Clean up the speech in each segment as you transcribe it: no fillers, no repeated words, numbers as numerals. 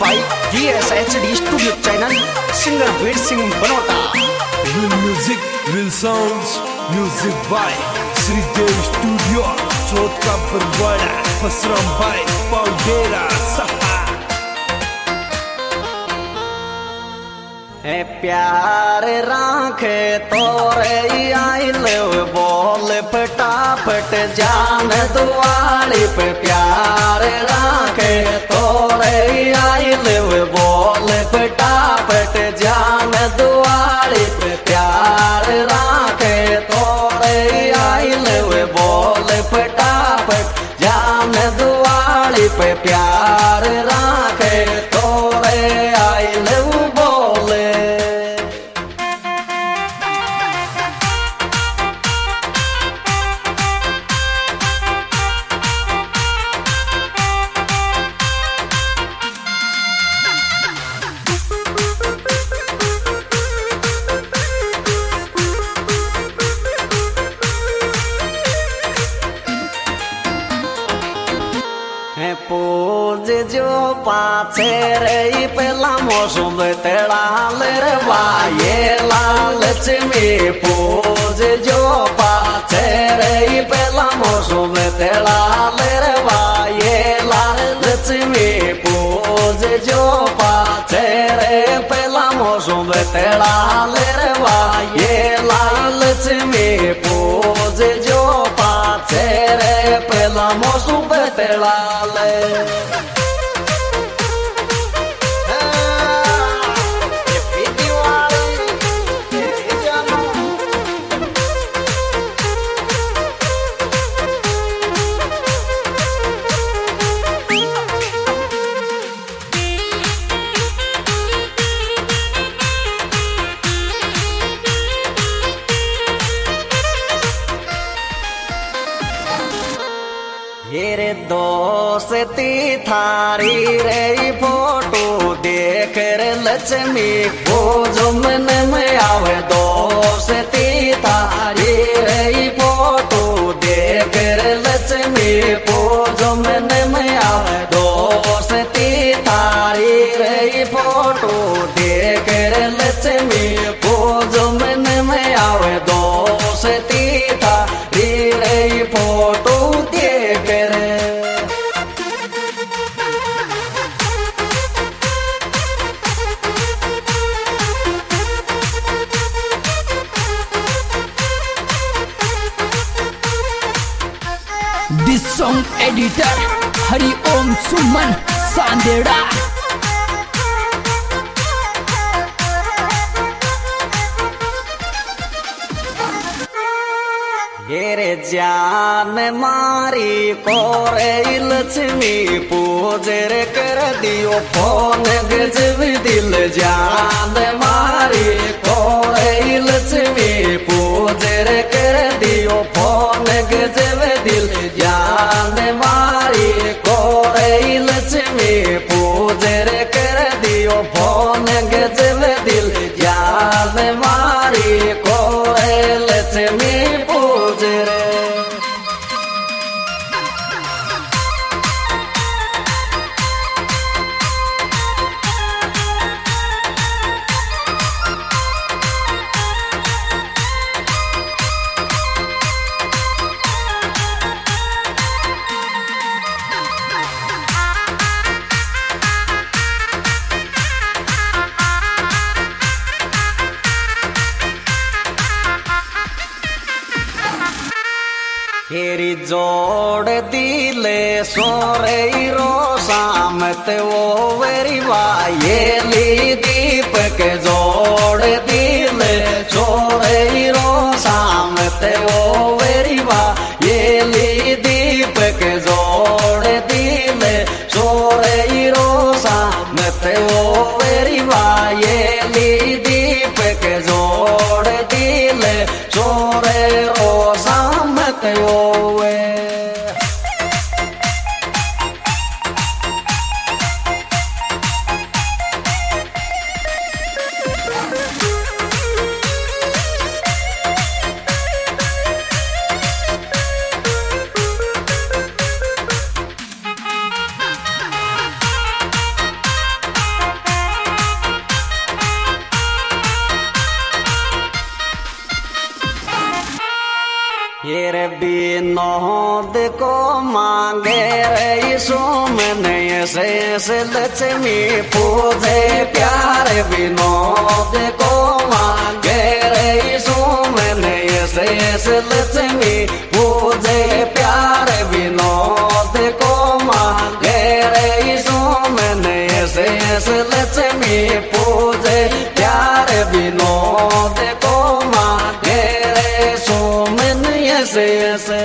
by GSHD Studio Channel, singer Veer Singh Banota. Real music, real sounds, music by Sri Dev Studio, Chot ka Barwada, Pasram by Paudera, Saha. है प्यार राखे तोरे आई ले बोल फटाफट जान दुआली पे प्यार राखे तोरे आई ले बोल फटाफट जान दुआली पे प्यार राखे तोरे आई ले बोल फटाफट जान दुआली पे प्यार राखे तोरे आई ले पूज जो पाछे रे पेला मौसम तेरा ले वाये लालच में पूज जो पाछे रे पेला मौसम तेरा ले वाये लालच में पूज जो पाछे रे पेला मौसम तेरा ले वाये लालच में पूज जो पाछे रे पेला मौसम तेरा ले हेरे दोस्ती थारी रे फोटो देख रे लक्ष्मी को जो मन में आवे दोस्ती थारी रे फोटो देख रे लक्ष्मी को जो मन में आवे दोस्ती थारी रे फोटो देख रे लक्ष्मी को जो मन में आवे दोस्ती थारी रे फोटो देख रे This song editor Hari Om Suman Sandera. हेरे जान मारी कोरे लक्ष्मी पूजर कर दियो फोन गजब दिल जान मारी कोरे लक्ष्मी पूजर कर दियो फोन गजब दिल जान मारी कोरे लक्ष्मी पूजर कर दियो फोन गजब दिल जान मारी कोरे लक्ष्मी हेरी जोड़ दिले सोरे रो सामत वो वेरी वाये दीपक जोड़ दिले सोरे रो सामत वो वेरी वाये दीपक जोड़ दिले सोरे रो सामत वो वेरी वाये दीपक जोड़ दिले सोरे रो सामत वो विनोद को मांगे रे यीशु मैंने ऐसे लक्ष्मी पूजे प्यारे विनोद को मांगे रे यीशु मैंने ऐसे लक्ष्मी पूजे प्यारे विनोद को मांगे रे यीशु मैंने ऐसे लक्ष्मी पूजे प्यारे विनोद को मांगे रे सो मैंने ऐसे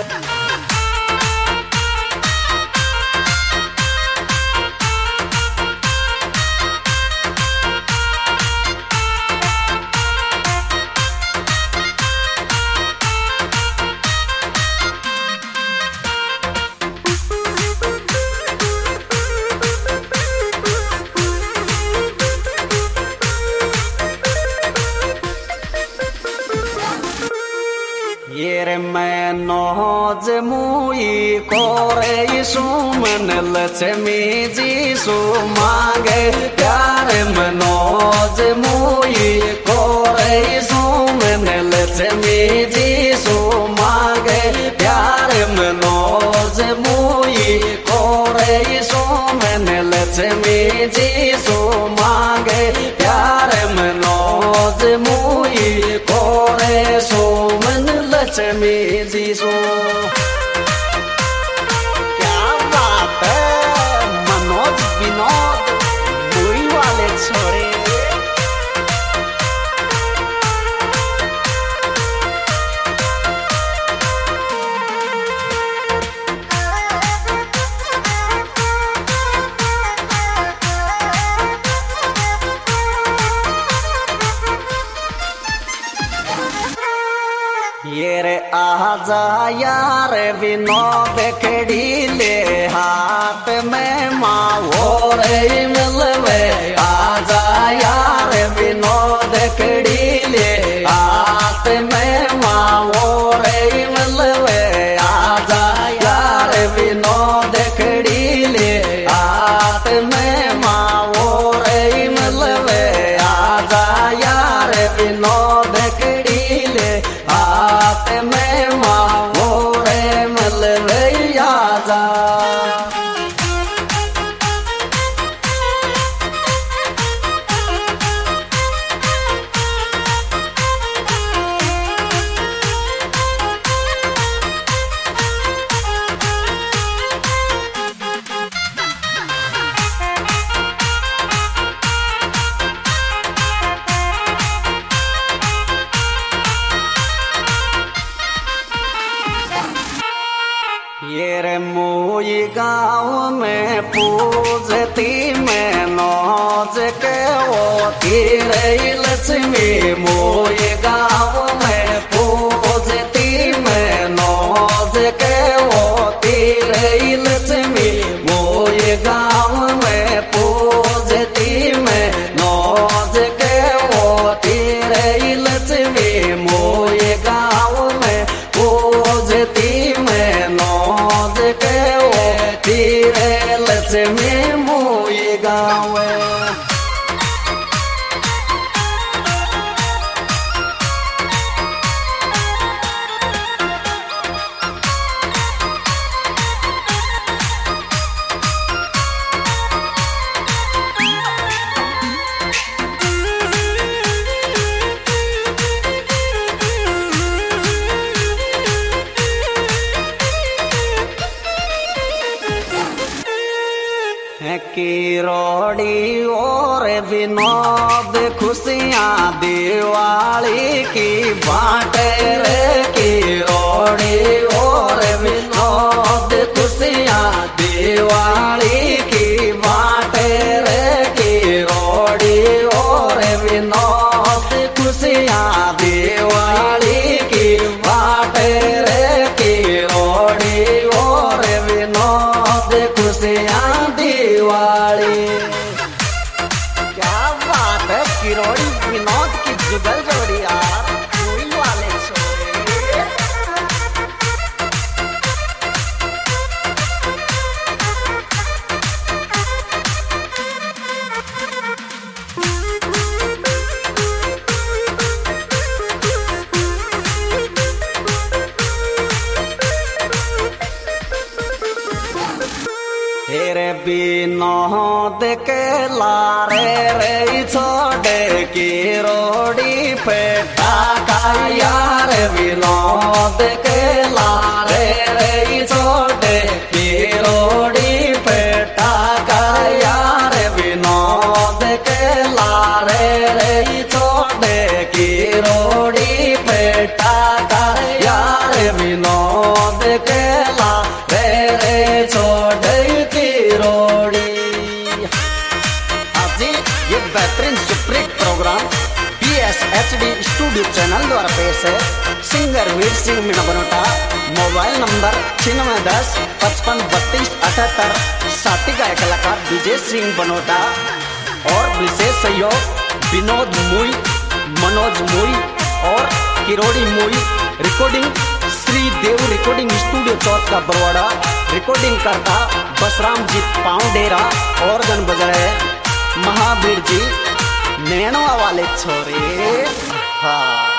ये मैं नौज मुई कोरे यीशु मन लक्ष्मी जीसु मांगे प्यारे मनोज मुई कोरे यीशु मन लक्ष्मी जीसु मांगे प्यारे मनोज मुई कोरे यीशु मन लक्ष्मी जीसु मांगे प्यारे मनोज मुई कोरे सो लक्ष्मी जीसु। क्या बात है मनोज विनोद मुई वाले छोरे। ये रे आजा यार विनोद खड़ी ले हाथ में माओ रे मिलवे आजा यार विनोद खड़ी ले हाथ में माओ रे मिलवे आजा यार विनोद खड़ी ले हाथ में माओ रे मिलवे आजा यार विनोद खड़ी ले हाथ में माओ रे मिलवे आजा। ये रे मोई गाँव में पूजती मैं नौज के होती रे लक्ष्मी मोई गाँव में पूजती मैं नौज के होती रे लक्ष्मी मोई गाँव में पूजती मैं नौज के होती रे लक्ष्मी मोई गाँव में पूजती मैं नौज के होती रे लक्ष्मी मोई गाँव। की रोड़ी और विनोद खुशियाँ दिवाली की बाटे रे की रोड़ी और विनोद खुशियाँ दिवाली की बाटे रे की रोड़ी और विनोद खुशियाँ दिवाली की बाटे रे की रोड़ी और विनोद खुशियाँ दिवाली। क्या बात है किरोड़ी विनोद की जुगल जोड़ी यार कोई वाले छोरे। हेरे विनोद के लारे रे छोड़ की रोड़ी पे टाका यार विनोद के लारे रे छोड़ की रोड़ी पे टाका यार विनोद के लारे रे छोड़ की रोड़ी पे टाका यार विनोद के लारे रे छोड़ बेहतरीन सुप्रीत प्रोग्राम PSHD स्टूडियो चैनल द्वारा पेश है। Singer Veer Singh Meena Banota. Mobile number 9610 55 32 78। साथी गायक कलाकार विजय सिंह बनोटा और विशेष सहयोग विनोद मुई, मनोज मुई और किरोड़ी मुई। Recording Shri Dev recording studio Chauth ka Barwara. Recording करता बसराम जी पाउंडेरा। ऑर्गन बज रहे महावीर जी नैनवा वाले छोरे। हाँ।